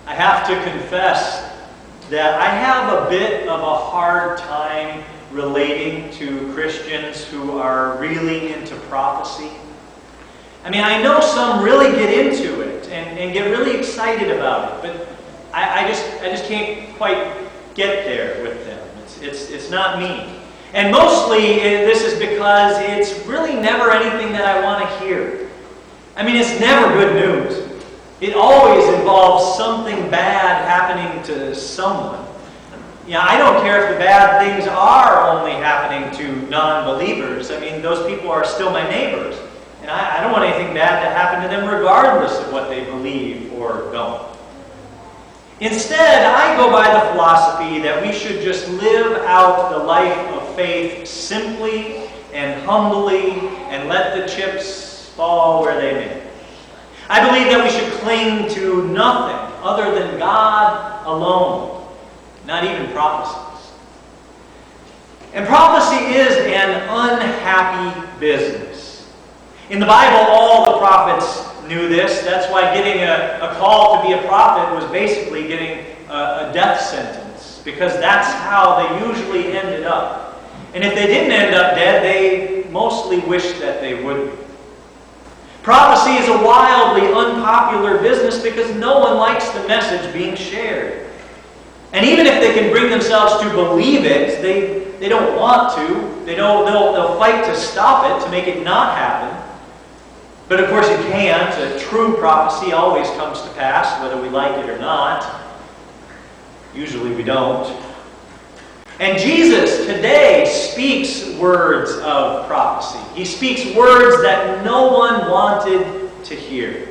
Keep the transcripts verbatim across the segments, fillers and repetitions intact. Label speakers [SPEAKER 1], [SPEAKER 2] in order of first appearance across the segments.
[SPEAKER 1] I have to confess that I have a bit of a hard time relating to Christians who are really into prophecy. I mean, I know some really get into it and, and get really excited about it, but I, I just I just can't quite get there with them. It's it's it's not me. And mostly this is because it's really never anything that I want to hear. I mean, it's never good news. It always involves something bad happening to someone. You know, I don't care if the bad things are only happening to non-believers. I mean, those people are still my neighbors. And I, I don't want anything bad to happen to them regardless of what they believe or don't. Instead, I go by the philosophy that we should just live out the life of faith simply and humbly and let the chips fall where they may. I believe that we should cling to nothing other than God alone, not even prophecies. And prophecy is an unhappy business. In the Bible, all the prophets knew this. That's why getting a, a call to be a prophet was basically getting a, a death sentence, because that's how they usually ended up. And if they didn't end up dead, they mostly wished that they would be. Prophecy is a wildly unpopular business because no one likes the message being shared. And even if they can bring themselves to believe it, they, they don't want to. They don't, they'll, they'll fight to stop it, to make it not happen. But of course you can't. A true prophecy always comes to pass, whether we like it or not. Usually we don't. And Jesus today speaks words of prophecy. He speaks words that no one wanted to hear.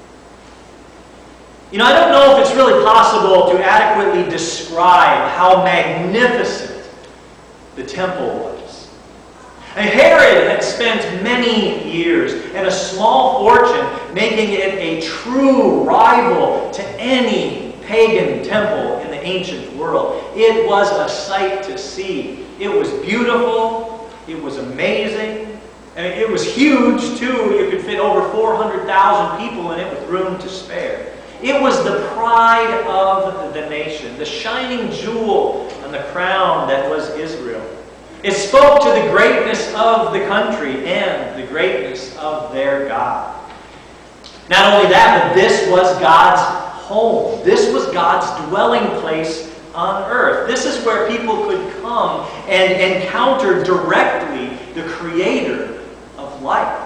[SPEAKER 1] You know, I don't know if it's really possible to adequately describe how magnificent the temple was. And Herod had spent many years and a small fortune making it a true rival to any pagan temple in the ancient world. It was a sight to see. It was beautiful. It was amazing. I mean, it was huge, too. You could fit over four hundred thousand people in it with room to spare. It was the pride of the nation, the shining jewel on the crown that was Israel. It spoke to the greatness of the country and the greatness of their God. Not only that, but this was God's home. This was God's dwelling place on earth. This is where people could come and encounter directly the Creator of life.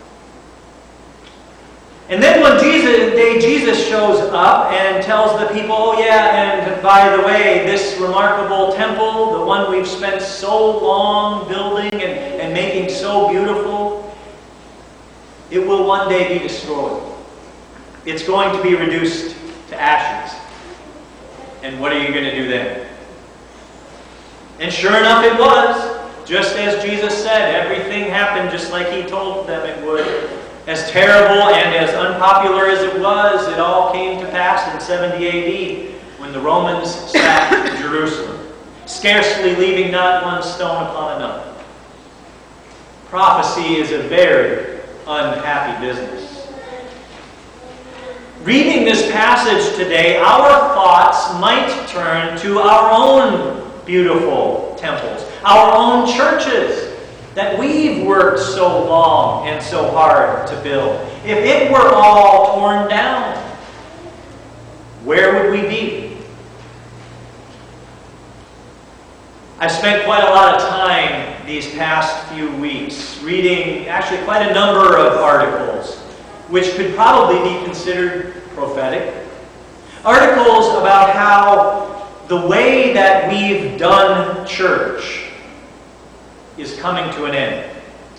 [SPEAKER 1] And then one Jesus, day Jesus shows up and tells the people, oh yeah, and by the way, this remarkable temple, the one we've spent so long building and, and making so beautiful, it will one day be destroyed. It's going to be reduced to ashes. And what are you going to do then? And sure enough it was. Just as Jesus said, everything happened just like He told them it would. As terrible and as unpopular as it was, it all came to pass in seventy A D when the Romans sacked Jerusalem, scarcely leaving not one stone upon another. Prophecy is a very unhappy business. Reading this passage today, our thoughts might turn to our own beautiful temples, our own churches that we've worked so long and so hard to build. If it were all torn down, where would we be? I've spent quite a lot of time these past few weeks reading actually quite a number of articles which could probably be considered prophetic. Articles about how the way that we've done church is coming to an end.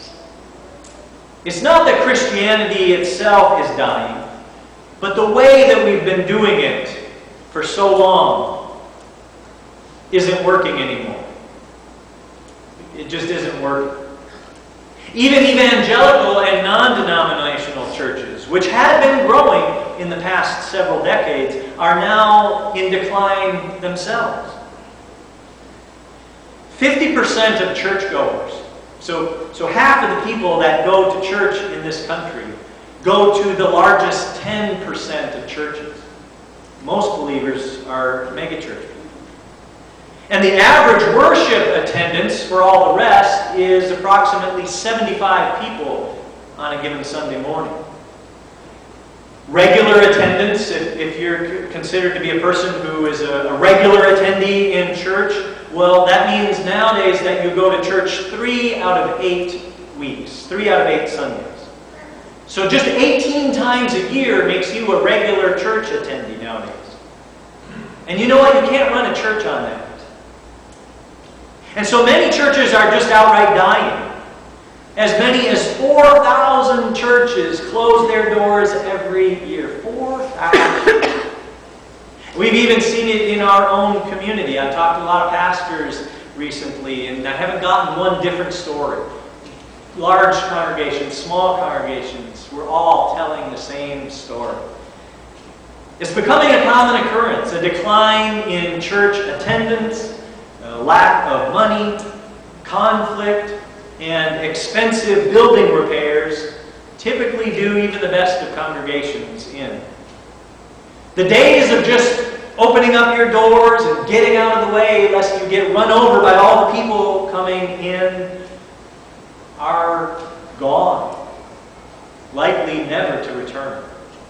[SPEAKER 1] It's not that Christianity itself is dying, but the way that we've been doing it for so long isn't working anymore. It just isn't working. Even evangelical and non-denominational churches, which had been growing in the past several decades, are now in decline themselves. fifty percent of churchgoers, so, so half of the people that go to church in this country, go to the largest ten percent of churches. Most believers are megachurch people. And the average worship attendance for all the rest is approximately seventy-five people on a given Sunday morning. Regular attendance, if, if you're considered to be a person who is a, a regular attendee in church, well, that means nowadays that you go to church three out of eight weeks, three out of eight Sundays. So just eighteen times a year makes you a regular church attendee nowadays. And you know what? You can't run a church on that. And so many churches are just outright dying. As many as four thousand churches close their doors every year. four thousand. We've even seen it in our own community. I've talked to a lot of pastors recently, and I haven't gotten one different story. Large congregations, small congregations, we're all telling the same story. It's becoming a common occurrence, a decline in church attendance, a lack of money, conflict, and expensive building repairs typically do even the best of congregations in. The days of just opening up your doors and getting out of the way lest you get run over by all the people coming in are gone, likely never to return.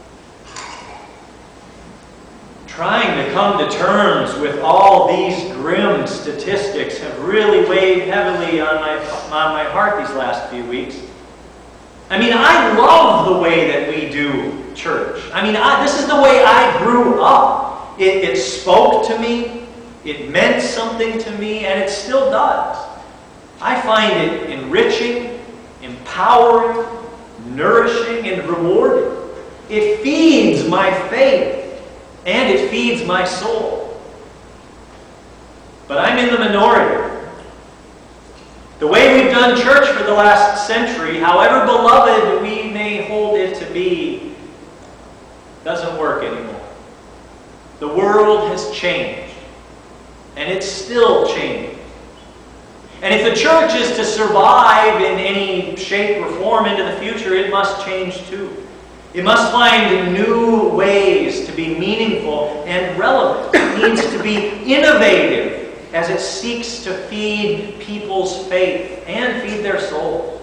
[SPEAKER 1] Trying to come to terms with all these grim statistics have really weighed heavily on my, on my heart these last few weeks. I mean, I love the way that we do church. I mean, I, this is the way I grew up. It, it spoke to me, it meant something to me, and it still does. I find it enriching, empowering, nourishing, and rewarding. It feeds my faith. And it feeds my soul. But I'm in the minority. The way we've done church for the last century, however beloved we may hold it to be, doesn't work anymore. The world has changed. And it's still changing. And if the church is to survive in any shape or form into the future, it must change too. It must find new ways to be meaningful and relevant. It needs to be innovative as it seeks to feed people's faith and feed their souls.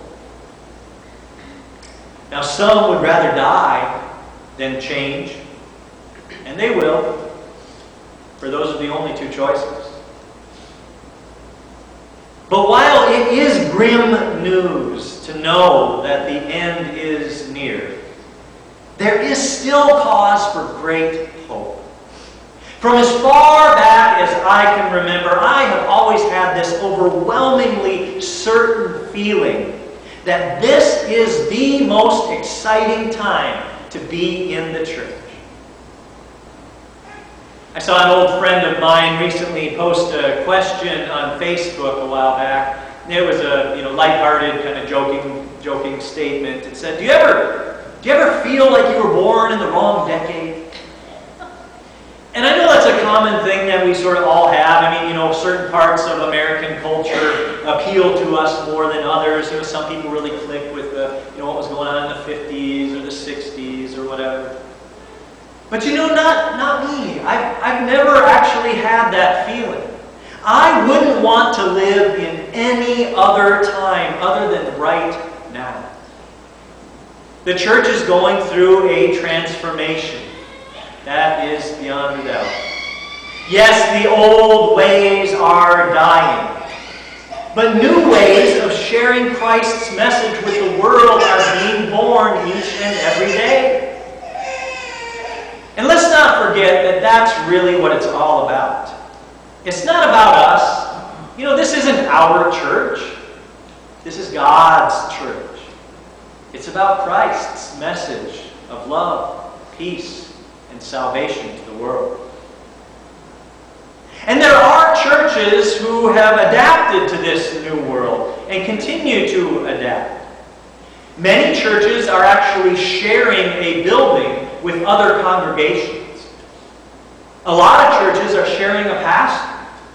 [SPEAKER 1] Now, some would rather die than change, and they will, for those are the only two choices. But while it is grim news to know that the end is near, there is still cause for great hope. From as far back as I can remember, I have always had this overwhelmingly certain feeling that this is the most exciting time to be in the church. I saw an old friend of mine recently post a question on Facebook a while back. It was a you know lighthearted kind of joking joking statement. It said, "Do you ever Do you ever feel like you were born in the wrong decade?" And I know that's a common thing that we sort of all have. I mean, you know, certain parts of American culture appeal to us more than others. You know, some people really click with the, you know, what was going on in the fifties or the sixties or whatever. But you know, not, not me. I've, I've never actually had that feeling. I wouldn't want to live in any other time other than right now. The church is going through a transformation. That is beyond a doubt. Yes, the old ways are dying. But new ways of sharing Christ's message with the world are being born each and every day. And let's not forget that that's really what it's all about. It's not about us. You know, this isn't our church. This is God's church. It's about Christ's message of love, peace, and salvation to the world. And there are churches who have adapted to this new world and continue to adapt. Many churches are actually sharing a building with other congregations. A lot of churches are sharing a pastor.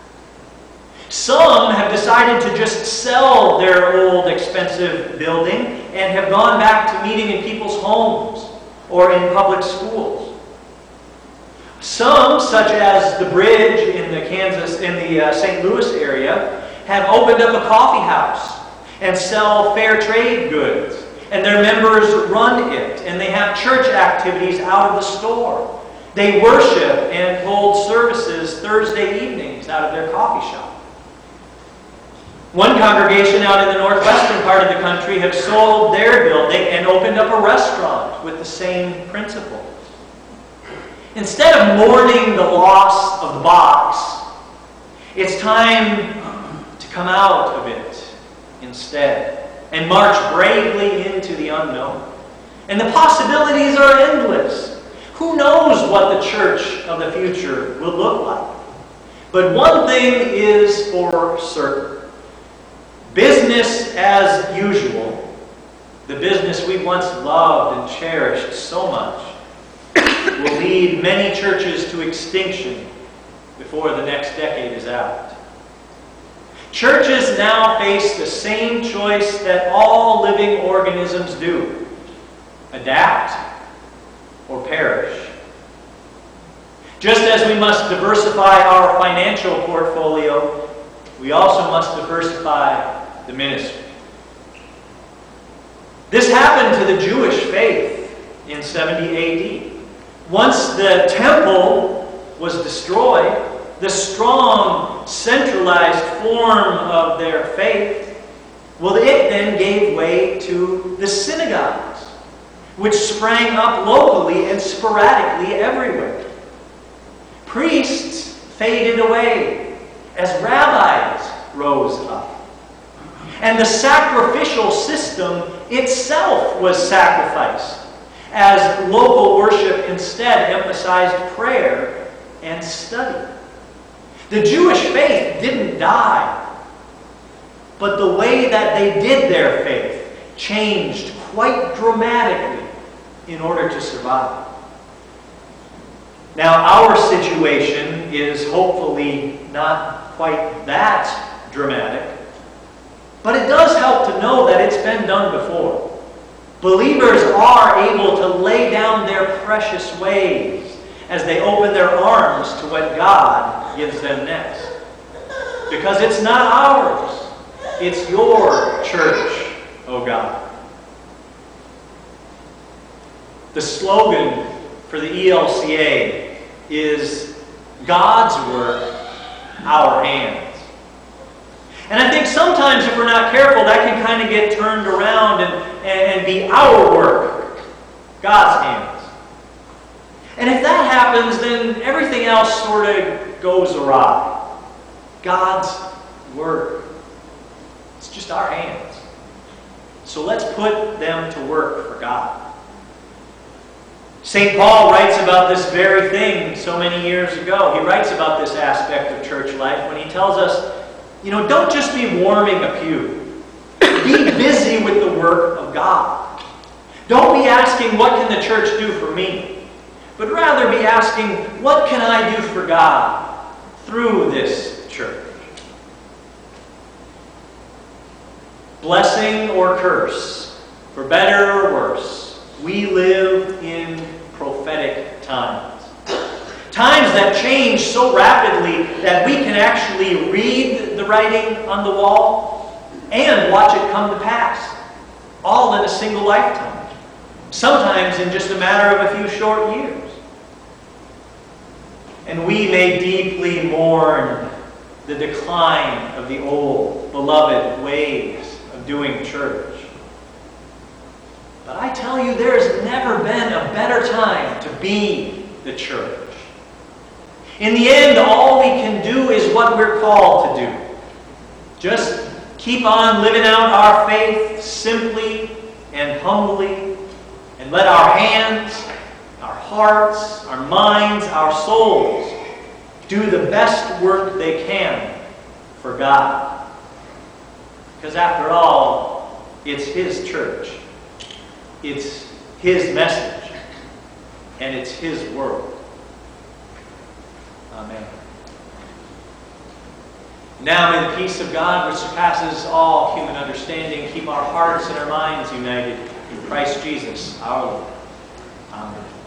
[SPEAKER 1] Some have decided to just sell their old expensive building and have gone back to meeting in people's homes or in public schools. Some, such as the Bridge in the Kansas, in the uh, Saint Louis area, have opened up a coffee house and sell fair trade goods. And their members run it. And they have church activities out of the store. They worship and hold services Thursday evenings out of their coffee shop. One congregation out in the northwestern part of the country have sold their building and opened up a restaurant with the same principle. Instead of mourning the loss of the box, it's time to come out of it instead and march bravely into the unknown. And the possibilities are endless. Who knows what the church of the future will look like? But one thing is for certain. Business as usual, the business we once loved and cherished so much, will lead many churches to extinction before the next decade is out. Churches now face the same choice that all living organisms do: adapt or perish. Just as we must diversify our financial portfolio, we also must diversify the ministry. This happened to the Jewish faith in seventy A D. Once the temple was destroyed, the strong, centralized form of their faith, well, it then gave way to the synagogues, which sprang up locally and sporadically everywhere. Priests faded away as rabbis rose up. And the sacrificial system itself was sacrificed, as local worship instead emphasized prayer and study. The Jewish faith didn't die, but the way that they did their faith changed quite dramatically in order to survive. Now, our situation is hopefully not quite that dramatic, but it does help to know that it's been done before. Believers are able to lay down their precious ways as they open their arms to what God gives them next. Because it's not ours. It's your church, oh God. The slogan for the E L C A is God's work, our hands. And I think sometimes if we're not careful, that can kind of get turned around and, and be our work, God's hands. And if that happens, then everything else sort of goes awry. God's work. It's just our hands. So let's put them to work for God. Saint Paul writes about this very thing so many years ago. He writes about this aspect of church life when he tells us, you know, don't just be warming a pew. Be busy with the work of God. Don't be asking, what can the church do for me? But rather be asking, what can I do for God through this church? Blessing or curse, for better or worse, we live in prophetic times. Times that change so rapidly that we can actually read the writing on the wall and watch it come to pass, all in a single lifetime, sometimes in just a matter of a few short years. And we may deeply mourn the decline of the old, beloved ways of doing church. But I tell you, there has never been a better time to be the church. In the end, all we can do is what we're called to do. Just keep on living out our faith simply and humbly, and let our hands, our hearts, our minds, our souls do the best work they can for God. Because after all, it's His church. It's His message. And it's His world. Amen. Now may the peace of God, which surpasses all human understanding, keep our hearts and our minds united in Christ Jesus our Lord. Amen.